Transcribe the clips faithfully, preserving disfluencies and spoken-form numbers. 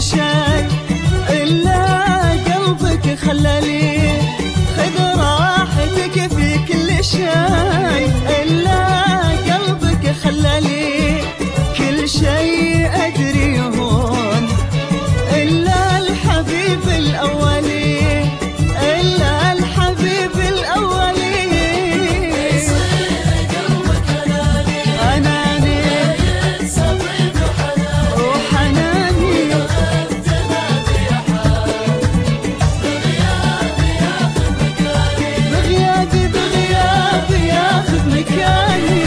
شي إلا قلبك خلالي، خذ راحتك في كل شي إلا قلبك خلالي، كل شي أدري هون إلا الحبيب الأولي، إلا الحبيب الأولي. يصير قلبك أناني أناني لا ينسى طيب وحناني، وحناني وأنت نادي يا حال بغيابي ياخذ مكاني، بغيابي بغيابي ياخذ مكاني.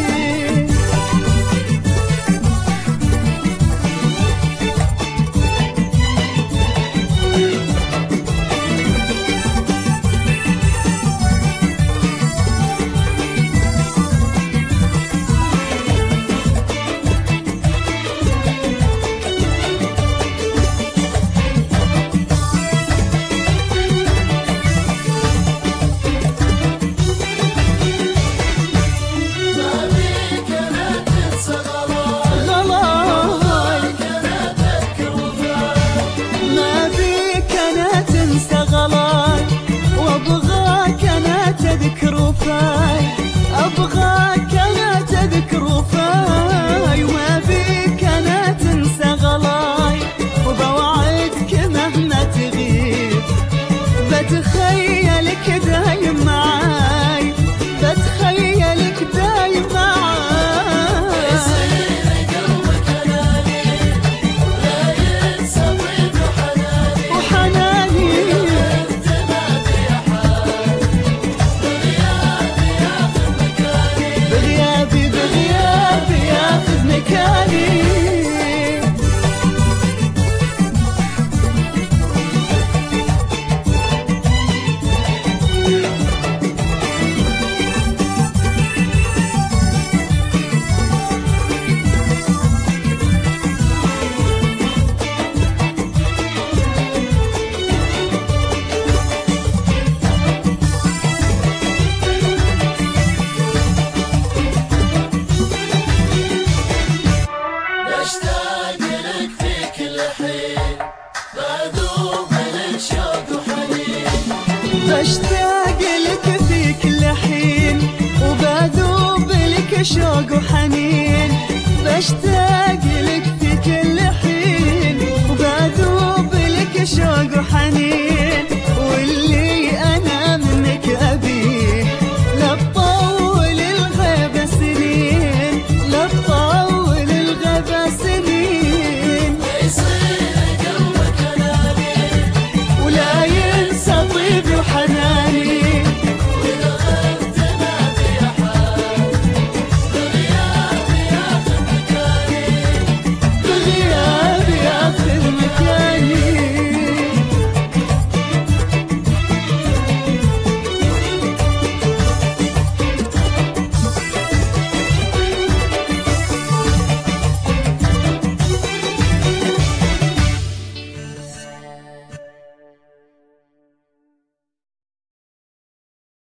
ما بيك أنا تنسى غلاي، غلاي أنا أتذكر وفاي، ما بيك أنا تنسى غلاي، وأبغاك أنا تذكر وفاي، أبغاك أنا تذكر وفاي، وما بيك أنا تنسى غلاي، وبوعدك مهما تغيب بتخيلك دايم معاي، بتخيلك دايم معاي. يصير قلبك أناني لا ينسى طيب وحناني، وحناني وأنت نادي يا حال بغيابي ياخذ مكاني، بغيابي بغيابي ياخذ مكاني. بشتاق لك في كل حين بذوب لك شوق وحنين، بشتاق لك في كل حين وبذوب لك شوق وحنين، بشتاق